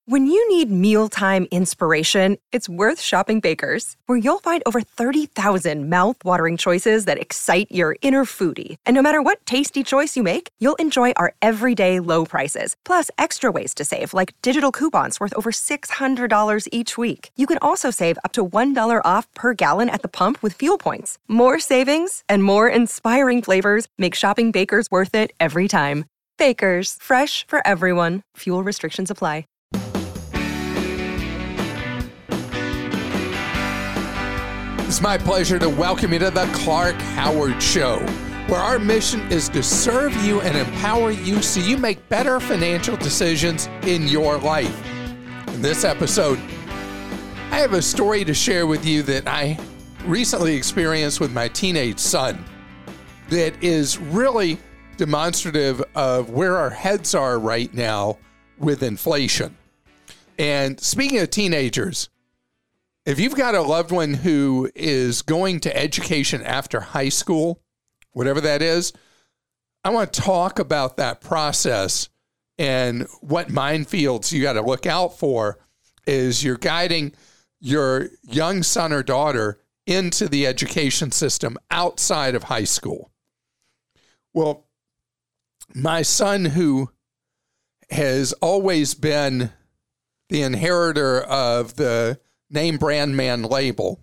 When you need mealtime inspiration, it's worth shopping Baker's, where you'll find over 30,000 mouth-watering choices that excite your inner foodie. And no matter what tasty choice you make, you'll enjoy our everyday low prices, plus extra ways to save, like digital coupons worth over $600 each week. You can also save up to $1 off per gallon at the pump with fuel points. More savings and more inspiring flavors make shopping Baker's worth it every time. Baker's, fresh for everyone. Fuel restrictions apply. It's my pleasure to welcome you to the Clark Howard Show, where our mission is to serve you and empower you so you make better financial decisions in your life. In this episode, I have a story to share with you that I recently experienced with my teenage son that is really demonstrative of where our heads are right now with inflation. And speaking of teenagers, if you've got a loved one who is going to education after high school, whatever that is, I want to talk about that process and what minefields you got to look out for as you're guiding your young son or daughter into the education system outside of high school. Well, my son, who has always been the inheritor of the name brand man label,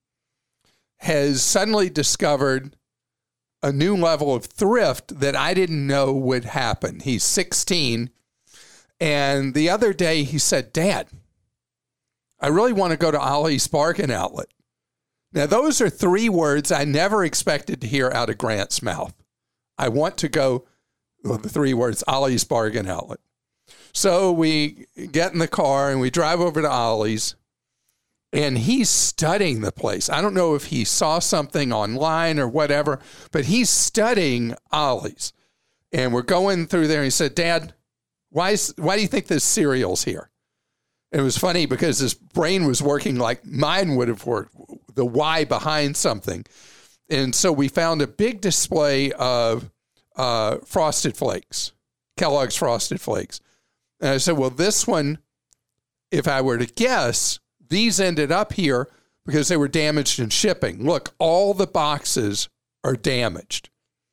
has suddenly discovered a new level of thrift that I didn't know would happen. He's 16. And the other day he said, "Dad, I really want to go to Ollie's Bargain Outlet." Now, those are three words I never expected to hear out of Grant's mouth. I want to go, well, the three words, Ollie's Bargain Outlet. So we get in the car and we drive over to Ollie's. And he's studying the place. I don't know if he saw something online or whatever, but he's studying Ollie's. And we're going through there and he said, "Dad, why do you think this cereal's here?" And it was funny because his brain was working like mine would have worked, the why behind something. And so we found a big display of Frosted Flakes, Kellogg's Frosted Flakes. And I said, "Well, this one, if I were to guess, these ended up here because they were damaged in shipping. Look, all the boxes are damaged."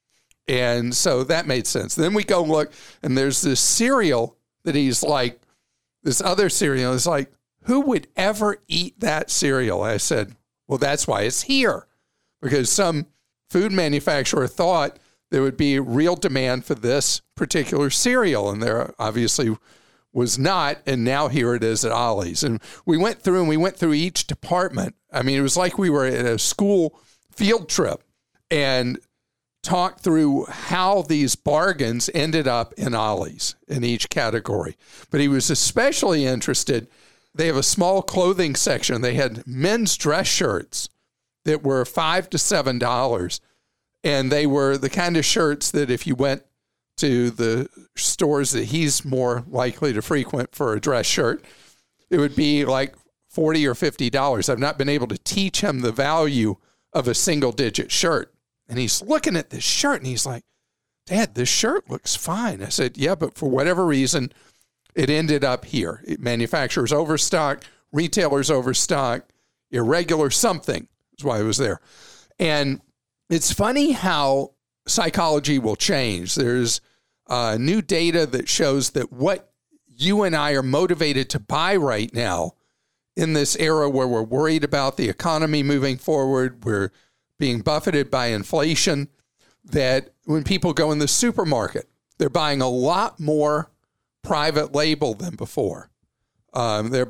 And so that made sense. Then we go look, and there's this cereal that he's like, this other cereal is like, who would ever eat that cereal? I said, "Well, that's why it's here, because some food manufacturer thought there would be real demand for this particular cereal, and there obviously was not, and now here it is at Ollie's." And we went through each department. I mean, it was like we were at a school field trip and talked through how these bargains ended up in Ollie's in each category. But he was especially interested. They have a small clothing section. They had men's dress shirts that were $5 to $7. And they were the kind of shirts that if you went to the stores that he's more likely to frequent for a dress shirt, it would be like $40 or $50. I've not been able to teach him the value of a single digit shirt. And he's looking at this shirt and he's like, "Dad, this shirt looks fine." I said, "Yeah, but for whatever reason, it ended up here. Manufacturers overstock, retailers overstock, irregular something is why it was there." And it's funny how psychology will change. There's new data that shows that what you and I are motivated to buy right now in this era where we're worried about the economy moving forward, we're being buffeted by inflation, that when people go in the supermarket, they're buying a lot more private label than before. They're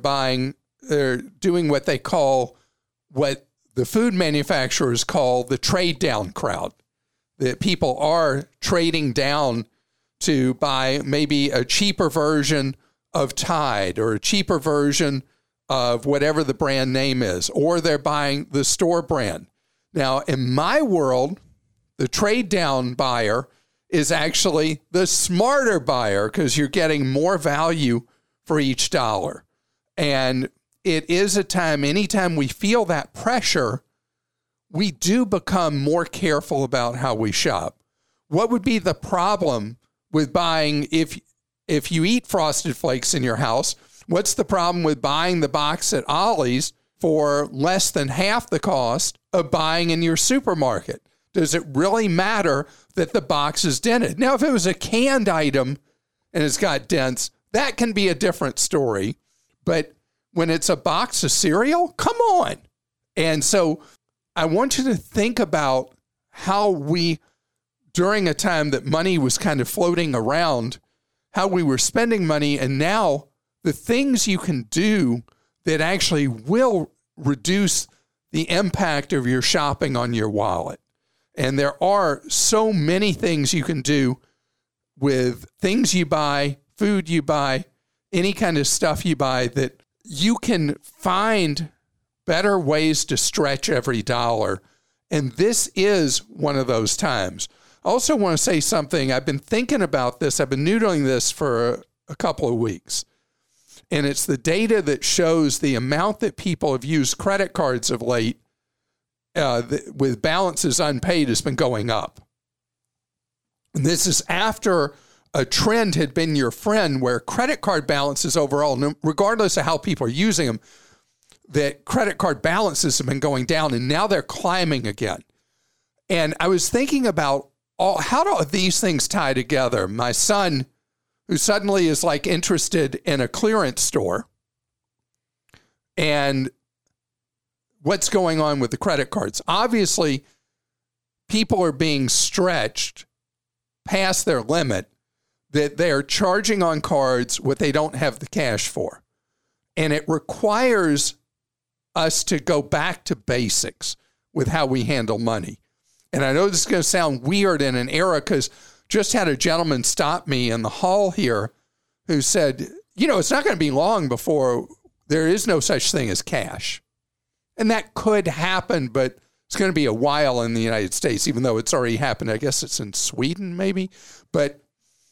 doing what they call, what the food manufacturers call the trade down crowd. That people are trading down to buy maybe a cheaper version of Tide or a cheaper version of whatever the brand name is, or they're buying the store brand. Now, in my world, the trade down buyer is actually the smarter buyer because you're getting more value for each dollar. And it is a time, anytime we feel that pressure, we do become more careful about how we shop. What would be the problem with buying, if you eat Frosted Flakes in your house, What's the problem with buying the box at Ollie's for less than half the cost of buying in your supermarket? Does it really matter that the box is dented? Now, if it was a canned item and it's got dents, that can be a different story. But when it's a box of cereal, come on. And so I want you to think about how we, during a time that money was kind of floating around, how we were spending money, and now the things you can do that actually will reduce the impact of your shopping on your wallet. And there are so many things you can do with things you buy, food you buy, any kind of stuff you buy, that you can find better ways to stretch every dollar. And this is one of those times. I also want to say something. I've been thinking about this. I've been noodling this for a couple of weeks. And it's the data that shows the amount that people have used credit cards of late with balances unpaid has been going up. And this is after a trend had been your friend where credit card balances overall, regardless of how people are using them, that credit card balances have been going down and now they're climbing again. And I was thinking about how do these things tie together? My son, who suddenly is like interested in a clearance store, and what's going on with the credit cards. Obviously, people are being stretched past their limit, that they're charging on cards what they don't have the cash for. And it requires us to go back to basics with how we handle money. And I know this is going to sound weird in an era, because just had a gentleman stop me in the hall here who said, it's not going to be long before there is no such thing as cash. And that could happen, but it's going to be a while in the United States, even though it's already happened. I guess it's in Sweden, maybe. But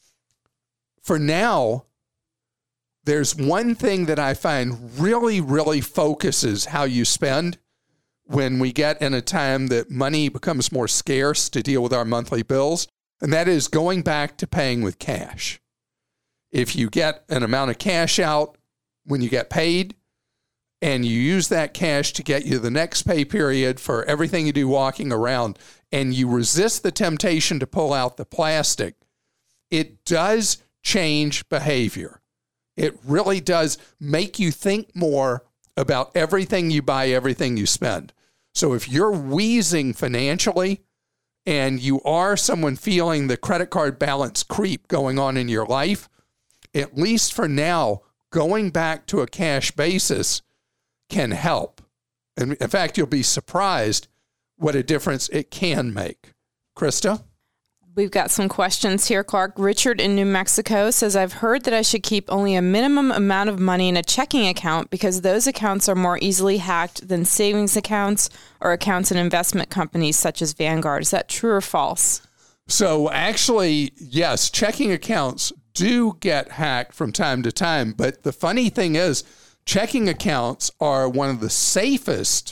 for now, there's one thing that I find really, really focuses how you spend when we get in a time that money becomes more scarce to deal with our monthly bills, and that is going back to paying with cash. If you get an amount of cash out when you get paid, and you use that cash to get you the next pay period for everything you do walking around, and you resist the temptation to pull out the plastic, it does change behavior. It really does make you think more about everything you buy, everything you spend. So if you're wheezing financially and you are someone feeling the credit card balance creep going on in your life, at least for now, going back to a cash basis can help. And in fact, you'll be surprised what a difference it can make. Krista? We've got some questions here, Clark. Richard in New Mexico says, I've heard that I should keep only a minimum amount of money in a checking account because those accounts are more easily hacked than savings accounts or accounts in investment companies such as Vanguard. Is that true or false? So actually, yes, checking accounts do get hacked from time to time. But the funny thing is, checking accounts are one of the safest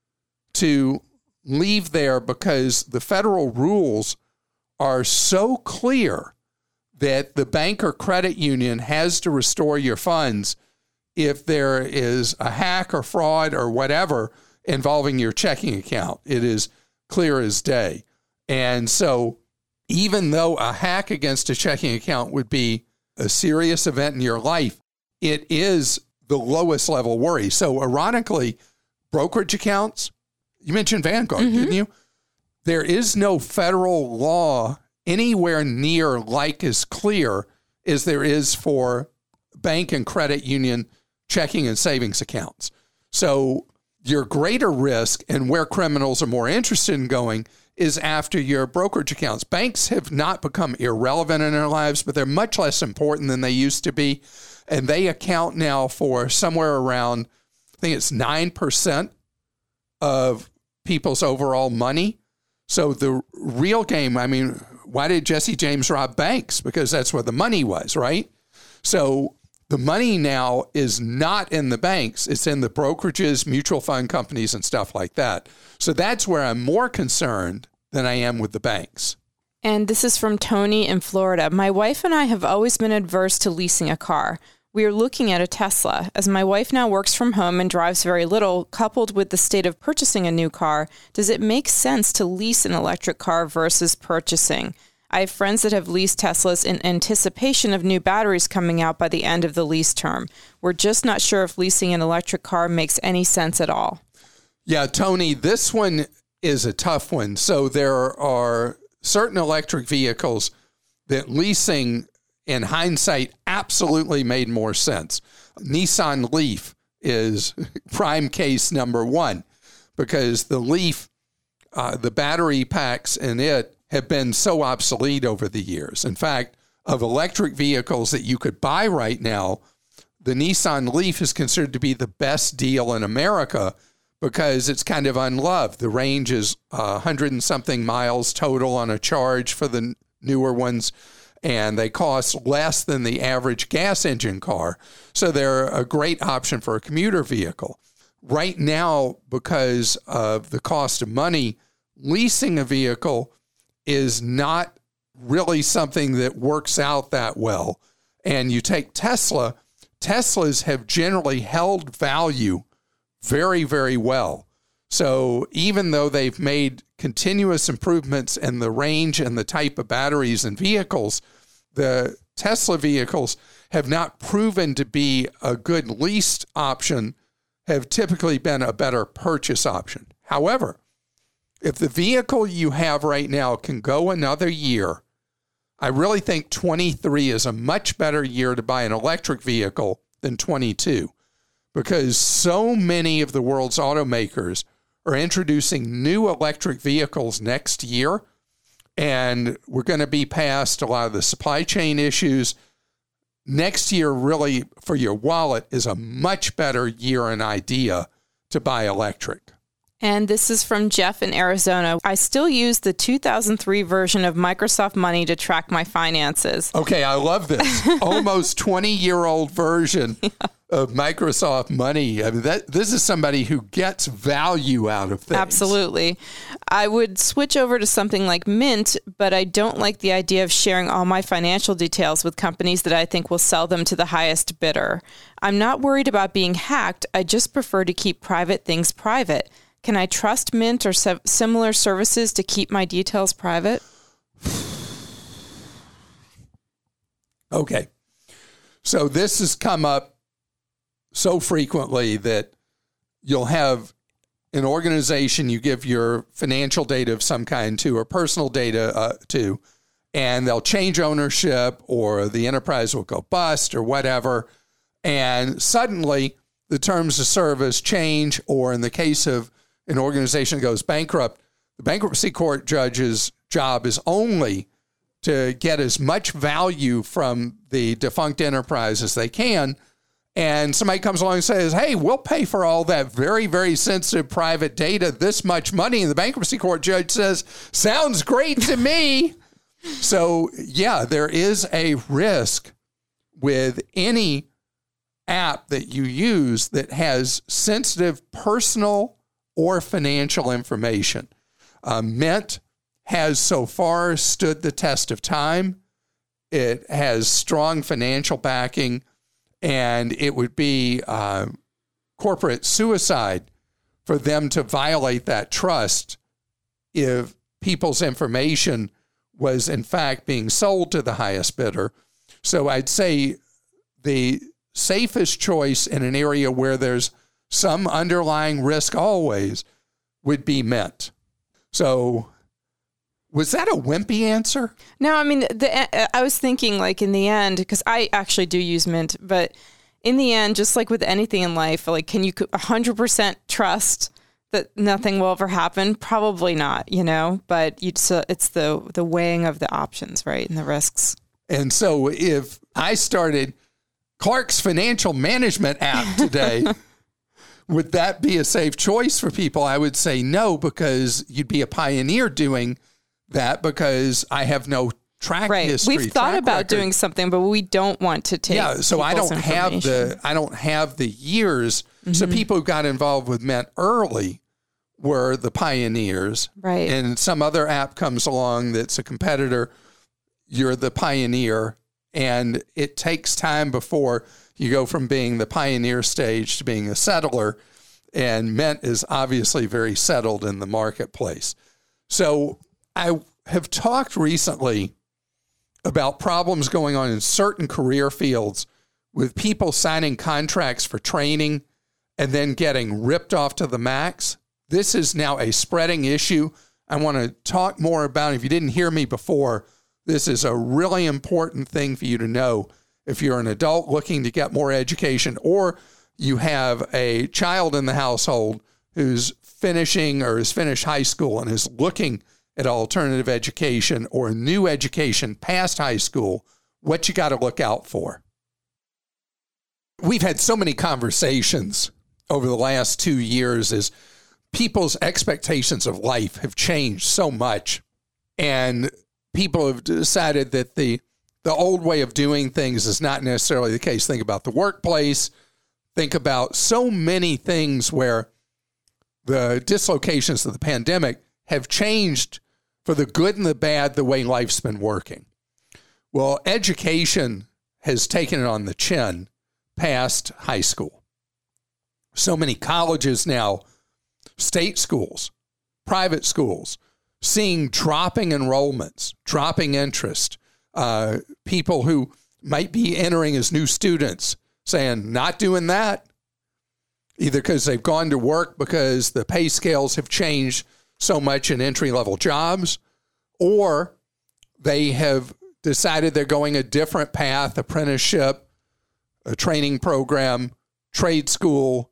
to leave there because the federal rules are so clear that the bank or credit union has to restore your funds if there is a hack or fraud or whatever involving your checking account. It is clear as day. And so even though a hack against a checking account would be a serious event in your life, it is the lowest level worry. So ironically, brokerage accounts, you mentioned Vanguard, didn't you? There is no federal law anywhere near like as clear as there is for bank and credit union checking and savings accounts. So your greater risk and where criminals are more interested in going is after your brokerage accounts. Banks have not become irrelevant in our lives, but they're much less important than they used to be. And they account now for somewhere around, I think it's 9% of people's overall money. So the real game, I mean, why did Jesse James rob banks? Because that's where the money was, right? So the money now is not in the banks. It's in the brokerages, mutual fund companies, and stuff like that. So that's where I'm more concerned than I am with the banks. And this is from Tony in Florida. My wife and I have always been adverse to leasing a car. We are looking at a Tesla. As my wife now works from home and drives very little, coupled with the state of purchasing a new car, does it make sense to lease an electric car versus purchasing? I have friends that have leased Teslas in anticipation of new batteries coming out by the end of the lease term. We're just not sure if leasing an electric car makes any sense at all. Yeah, Tony, this one is a tough one. So there are certain electric vehicles that leasing, in hindsight, absolutely made more sense. Nissan Leaf is prime case number one, because the Leaf, the battery packs in it have been so obsolete over the years. In fact, of electric vehicles that you could buy right now, the Nissan Leaf is considered to be the best deal in America because it's kind of unloved. The range is 100 and something miles total on a charge for the newer ones, and they cost less than the average gas engine car. So they're a great option for a commuter vehicle. Right now, because of the cost of money, leasing a vehicle is not really something that works out that well. And you take Tesla, Teslas have generally held value very, very well. So even though they've made continuous improvements in the range and the type of batteries and vehicles, the Tesla vehicles have not proven to be a good leased option, have typically been a better purchase option. However, if the vehicle you have right now can go another year, I really think 23 is a much better year to buy an electric vehicle than 22, because so many of the world's automakers are introducing new electric vehicles next year, and we're going to be past a lot of the supply chain issues. Next year, really, for your wallet, is a much better year and idea to buy electric. And this is from Jeff in Arizona. I still use the 2003 version of Microsoft Money to track my finances. Okay, I love this. Almost 20-year-old version of Microsoft Money. I mean, this is somebody who gets value out of things. Absolutely. I would switch over to something like Mint, but I don't like the idea of sharing all my financial details with companies that I think will sell them to the highest bidder. I'm not worried about being hacked. I just prefer to keep private things private. Can I trust Mint or similar services to keep my details private? Okay. So this has come up so frequently that you'll have an organization you give your financial data of some kind to, or personal data to, and they'll change ownership, or the enterprise will go bust or whatever. And suddenly the terms of service change, or in the case of an organization goes bankrupt, the bankruptcy court judge's job is only to get as much value from the defunct enterprise as they can. And somebody comes along and says, hey, we'll pay for all that very, very sensitive private data, this much money. And the bankruptcy court judge says, sounds great to me. So, yeah, there is a risk with any app that you use that has sensitive personal or financial information. Mint has so far stood the test of time. It has strong financial backing, and it would be corporate suicide for them to violate that trust if people's information was in fact being sold to the highest bidder. So I'd say the safest choice in an area where there's some underlying risk always would be Mint. So was that a wimpy answer? No, I mean, I was thinking like in the end, because I actually do use Mint, but in the end, just like with anything in life, like, can you 100% trust that nothing will ever happen? Probably not, but it's the weighing of the options, right? And the risks. And so if I started Clark's financial management app today, would that be a safe choice for people? I would say no, because you'd be a pioneer doing that, because I have no track history. We've thought about doing something, but we don't want to take. Yeah, so I don't have the years. Mm-hmm. So people who got involved with Mint early were the pioneers. Right. And some other app comes along that's a competitor, you're the pioneer, and it takes time before You go from being the pioneer stage to being a settler, and Mint is obviously very settled in the marketplace. So I have talked recently about problems going on in certain career fields with people signing contracts for training and then getting ripped off to the max. This is now a spreading issue. I want to talk more about it. If you didn't hear me before, this is a really important thing for you to know. If you're an adult looking to get more education, or you have a child in the household who's finishing or has finished high school and is looking at alternative education or new education past high school, what you got to look out for. We've had so many conversations over the last 2 years as people's expectations of life have changed so much, and people have decided that the old way of doing things is not necessarily the case. Think about the workplace. Think about so many things where the dislocations of the pandemic have changed for the good and the bad the way life's been working. Well, education has taken it on the chin past high school. So many colleges now, state schools, private schools, seeing dropping enrollments, dropping interest, people who might be entering as new students saying, not doing that, either because they've gone to work because the pay scales have changed so much in entry-level jobs, or they have decided they're going a different path, apprenticeship, a training program, trade school,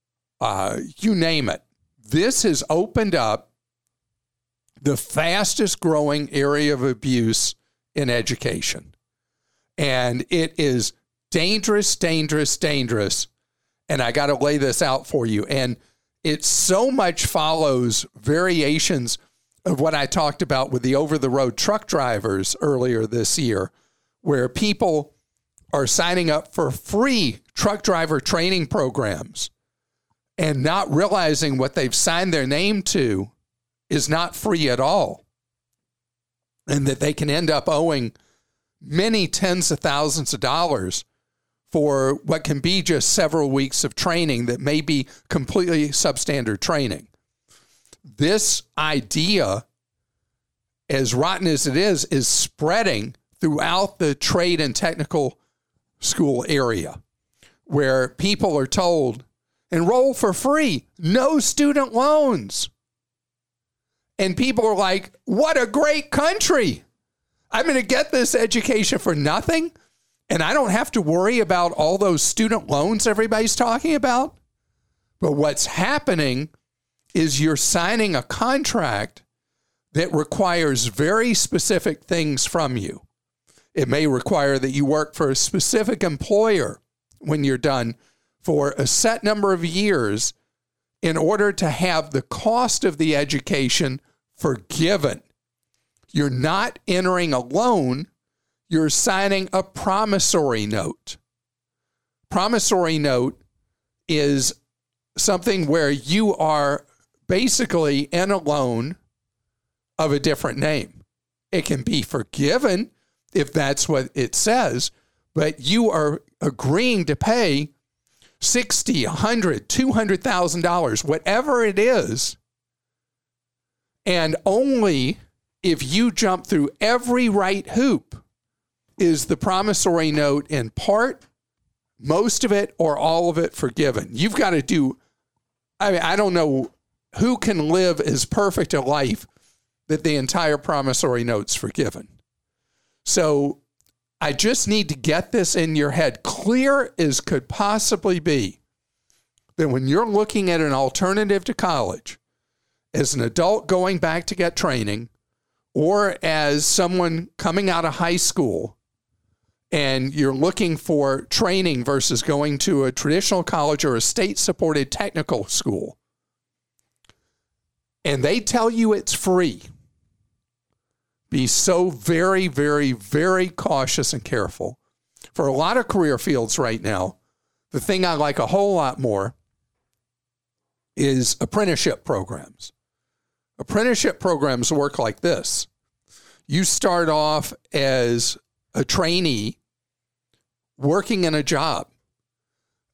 you name it. This has opened up the fastest growing area of abuse in education. And it is dangerous, dangerous, dangerous. And I got to lay this out for you. And it so much follows variations of what I talked about with the over-the-road truck drivers earlier this year, where people are signing up for free truck driver training programs and not realizing what they've signed their name to is not free at all, and that they can end up owing many tens of thousands of dollars for what can be just several weeks of training that may be completely substandard training. This idea, as rotten as it is spreading throughout the trade and technical school area, where people are told, enroll for free, no student loans. And people are like, what a great country. I'm going to get this education for nothing, and I don't have to worry about all those student loans everybody's talking about. But what's happening is you're signing a contract that requires very specific things from you. It may require that you work for a specific employer when you're done for a set number of years in order to have the cost of the education forgiven. You're not entering a loan, you're signing a promissory note. Promissory note is something where you are basically in a loan of a different name. It can be forgiven if that's what it says, but you are agreeing to pay $60,000, $100,000, $200,000, whatever it is, and only if you jump through every right hoop is the promissory note in part, most of it, or all of it forgiven. You've got to do, I don't know who can live as perfect a life that the entire promissory note's forgiven. So I just need to get this in your head, clear as could possibly be, that when you're looking at an alternative to college, as an adult going back to get training, or as someone coming out of high school, and you're looking for training versus going to a traditional college or a state-supported technical school, and they tell you it's free, be so very, very, very cautious and careful. For a lot of career fields right now, the thing I like a whole lot more is apprenticeship programs. Apprenticeship programs work like this. You start off as a trainee working in a job.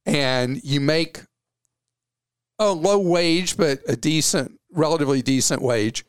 and you make a low wage, but a relatively decent wage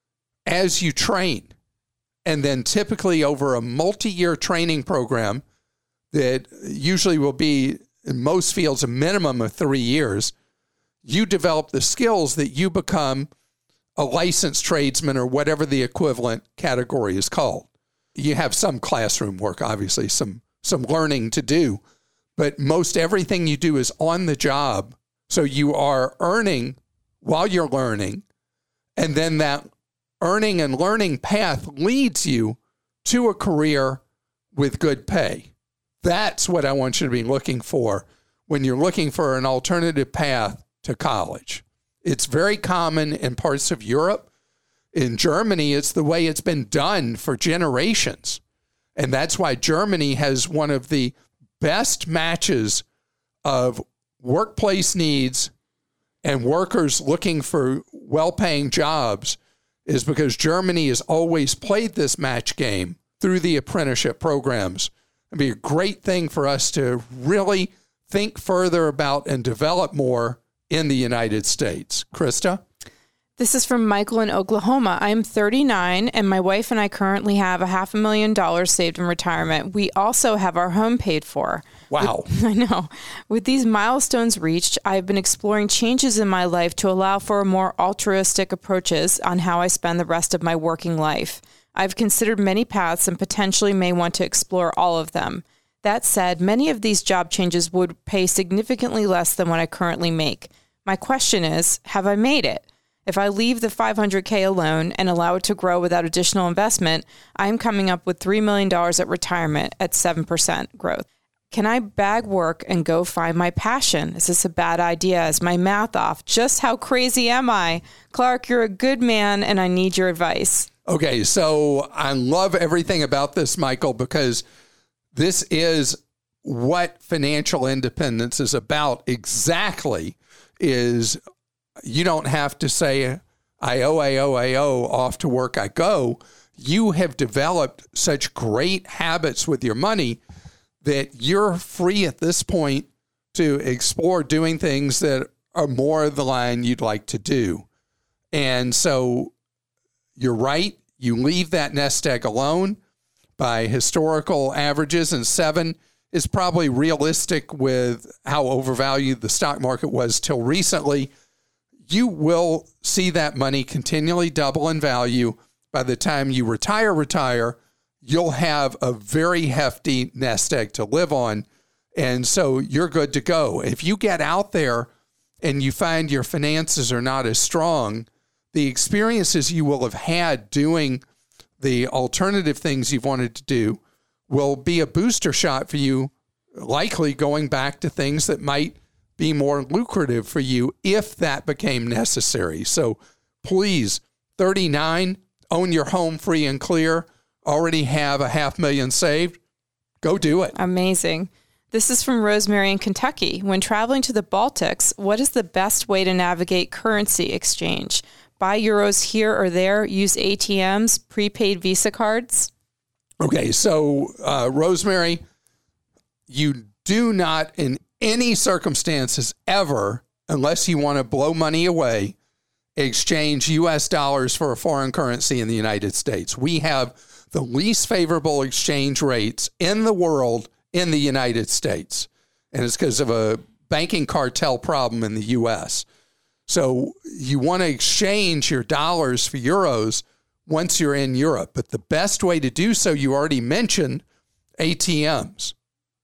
as you train. And then typically over a multi-year training program that usually will be, in most fields, a minimum of 3 years, you develop the skills that you become a licensed tradesman or whatever the equivalent category is called. You have some classroom work, obviously, some learning to do, but most everything you do is on the job. So you are earning while you're learning, and then that earning and learning path leads you to a career with good pay. That's what I want you to be looking for when you're looking for an alternative path to college. It's very common in parts of Europe. In Germany, it's the way it's been done for generations. And that's why Germany has one of the best matches of workplace needs and workers looking for well-paying jobs, is because Germany has always played this match game through the apprenticeship programs. It'd be a great thing for us to really think further about and develop more in the United States. Krista? This is from Michael in Oklahoma. I'm 39, and my wife and I currently have $500,000 saved in retirement. We also have our home paid for. Wow. I know. With these milestones reached, I've been exploring changes in my life to allow for more altruistic approaches on how I spend the rest of my working life. I've considered many paths and potentially may want to explore all of them. That said, many of these job changes would pay significantly less than what I currently make. My question is, have I made it? If I leave the $500K alone and allow it to grow without additional investment, I'm coming up with $3 million at retirement at 7% growth. Can I bag work and go find my passion? Is this a bad idea? Is my math off? Just how crazy am I? Clark, you're a good man, and I need your advice. Okay, so I love everything about this, Michael, because this is what financial independence is about exactly. Is you don't have to say, I owe, off to work I go. You have developed such great habits with your money that you're free at this point to explore doing things that are more the line you'd like to do. And so you're right. You leave that nest egg alone by historical averages, and 7 is probably realistic with how overvalued the stock market was till recently. You will see that money continually double in value. By the time you retire, you'll have a very hefty nest egg to live on. And so you're good to go. If you get out there and you find your finances are not as strong, the experiences you will have had doing the alternative things you've wanted to do will be a booster shot for you, likely going back to things that might be more lucrative for you if that became necessary. So please, 39, own your home free and clear, already have $500,000 saved. Go do it. Amazing. This is from Rosemary in Kentucky. When traveling to the Baltics, what is the best way to navigate currency exchange? Buy euros here or there, use ATMs, prepaid Visa cards? Okay, so Rosemary, you do not in any circumstances ever, unless you want to blow money away, exchange U.S. dollars for a foreign currency in the United States. We have the least favorable exchange rates in the world in the United States. And it's because of a banking cartel problem in the U.S. So you want to exchange your dollars for euros once you're in Europe. But the best way to do so, you already mentioned ATMs.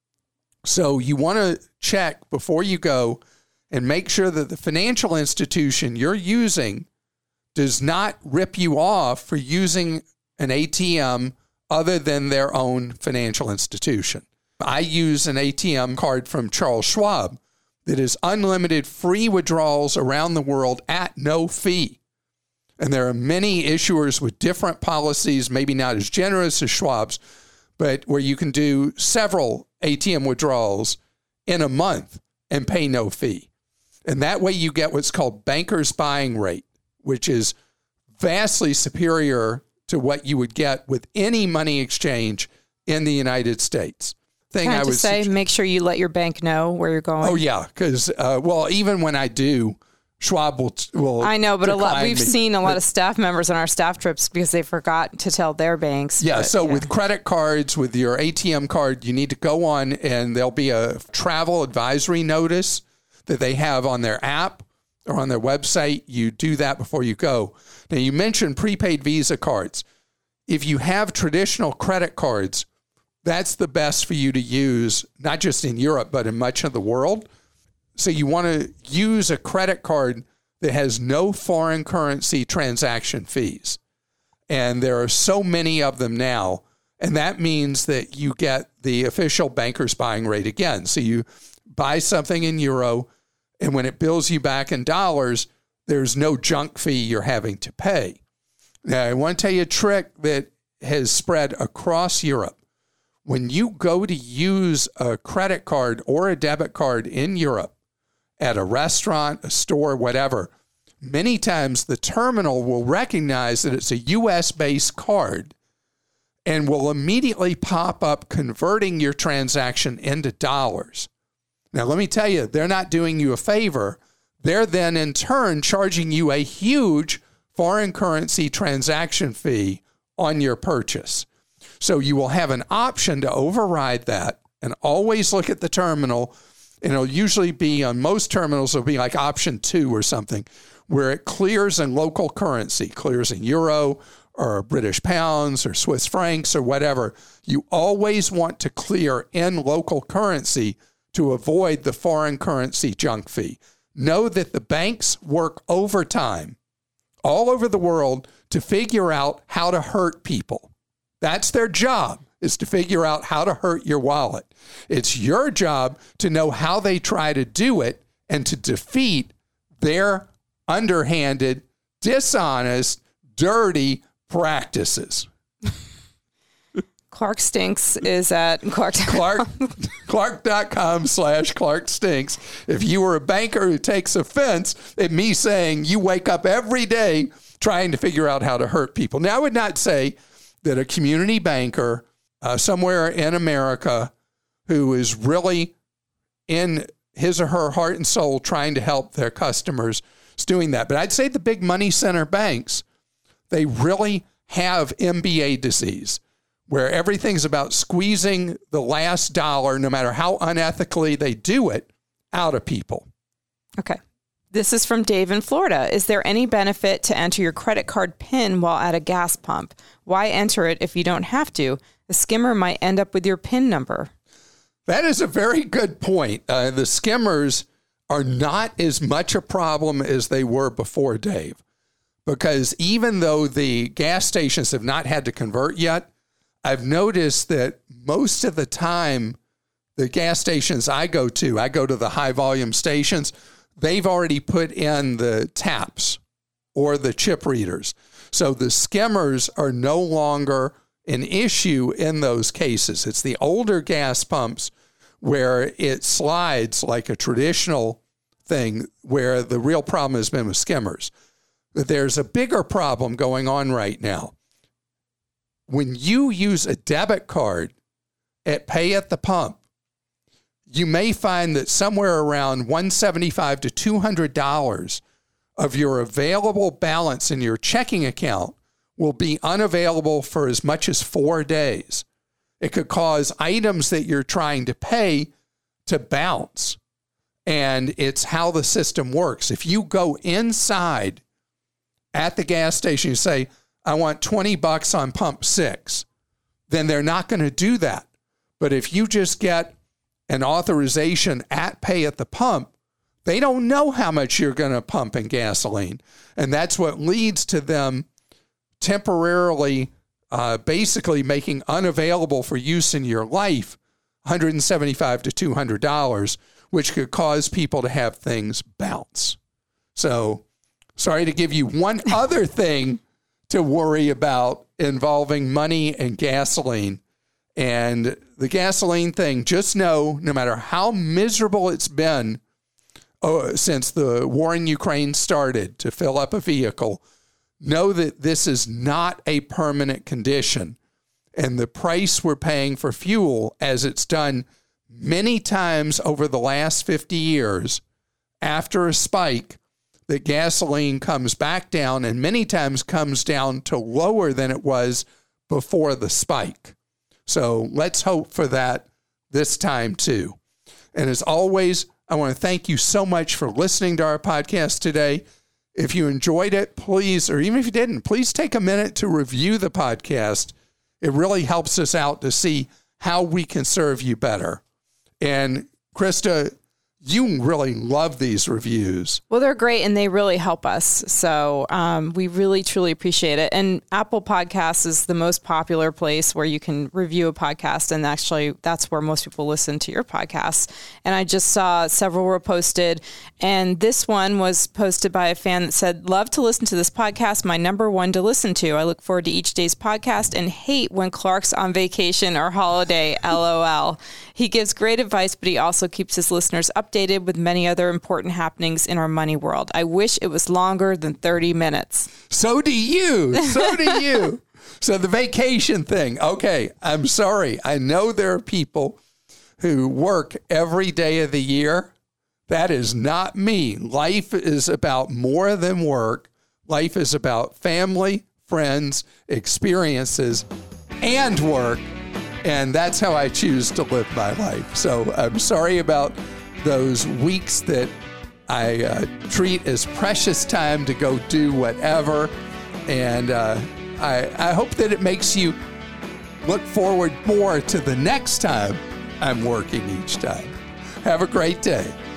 So you want to check before you go and make sure that the financial institution you're using does not rip you off for using an ATM other than their own financial institution. I use an ATM card from Charles Schwab that is unlimited free withdrawals around the world at no fee. And there are many issuers with different policies, maybe not as generous as Schwab's, but where you can do several ATM withdrawals in a month and pay no fee. And that way you get what's called banker's buying rate, which is vastly superior to what you would get with any money exchange in the United States. thing Can I I would just say, make sure you let your bank know where you're going. Oh, yeah, because, even when I do, Schwab will I know, but we've me. seen a lot of staff members on our staff trips because they forgot to tell their banks. Yeah, with credit cards, with your ATM card, you need to go on and there'll be a travel advisory notice that they have on their app or on their website. You do that before you go. Now, you mentioned prepaid Visa cards. If you have traditional credit cards, that's the best for you to use, not just in Europe, but in much of the world. So you want to use a credit card that has no foreign currency transaction fees. And there are so many of them now. And that means that you get the official banker's buying rate again. So you buy something in euro, and when it bills you back in dollars, there's no junk fee you're having to pay. Now, I want to tell you a trick that has spread across Europe. When you go to use a credit card or a debit card in Europe, at a restaurant, a store, whatever, many times the terminal will recognize that it's a U.S.-based card and will immediately pop up converting your transaction into dollars. Now, let me tell you, they're not doing you a favor. They're then, in turn, charging you a huge foreign currency transaction fee on your purchase. So you will have an option to override that and always look at the terminal. And it'll usually be on most terminals, it'll be like option 2 or something, where it clears in local currency, clears in euro or British pounds or Swiss francs or whatever. You always want to clear in local currency to avoid the foreign currency junk fee. Know that the banks work overtime all over the world to figure out how to hurt people. That's their job, is to figure out how to hurt your wallet. It's your job to know how they try to do it and to defeat their underhanded, dishonest, dirty practices. Clark Stinks is at Clark.com/Clark Stinks. If you were a banker who takes offense at me saying you wake up every day trying to figure out how to hurt people. Now, I would not say that a community banker somewhere in America who is really in his or her heart and soul trying to help their customers is doing that. But I'd say the big money center banks, they really have MBA disease, where everything's about squeezing the last dollar, no matter how unethically they do it, out of people. Okay. This is from Dave in Florida. Is there any benefit to enter your credit card PIN while at a gas pump? Why enter it if you don't have to? The skimmer might end up with your PIN number. That is a very good point. The skimmers are not as much a problem as they were before, Dave, because even though the gas stations have not had to convert yet, I've noticed that most of the time, the gas stations I go to the high volume stations, they've already put in the taps or the chip readers. So the skimmers are no longer an issue in those cases. It's the older gas pumps where it slides like a traditional thing, where the real problem has been with skimmers. But there's a bigger problem going on right now. When you use a debit card at Pay at the Pump, you may find that somewhere around $175 to $200 of your available balance in your checking account will be unavailable for as much as 4 days. It could cause items that you're trying to pay to bounce. And it's how the system works. If you go inside at the gas station, you say, I want $20 on pump 6, then they're not going to do that. But if you just get an authorization at Pay at the Pump, they don't know how much you're going to pump in gasoline. And that's what leads to them temporarily basically making unavailable for use in your life $175 to $200, which could cause people to have things bounce. So sorry to give you one other thing to worry about involving money and gasoline. And the gasoline thing, just know, no matter how miserable it's been since the war in Ukraine started to fill up a vehicle, know that this is not a permanent condition. and the price we're paying for fuel, as it's done many times over the last 50 years, after a spike, that gasoline comes back down and many times comes down to lower than it was before the spike. So let's hope for that this time too. And as always, I want to thank you so much for listening to our podcast today. If you enjoyed it, please, or even if you didn't, please take a minute to review the podcast. It really helps us out to see how we can serve you better. And Krista, you really love these reviews. Well, they're great and they really help us. So we really, truly appreciate it. And Apple Podcasts is the most popular place where you can review a podcast. And actually, that's where most people listen to your podcasts. And I just saw several were posted. And this one was posted by a fan that said, "Love to listen to this podcast. My number one to listen to. I look forward to each day's podcast and hate when Clark's on vacation or holiday. LOL. He gives great advice, but he also keeps his listeners updated with many other important happenings in our money world. I wish it was longer than 30 minutes. So do you. So do you. So the vacation thing. Okay, I'm sorry. I know there are people who work every day of the year. That is not me. Life is about more than work. Life is about family, friends, experiences, and work. And that's how I choose to live my life. So I'm sorry about those weeks that I treat as precious time to go do whatever. And I hope that it makes you look forward more to the next time I'm working each time. Have a great day.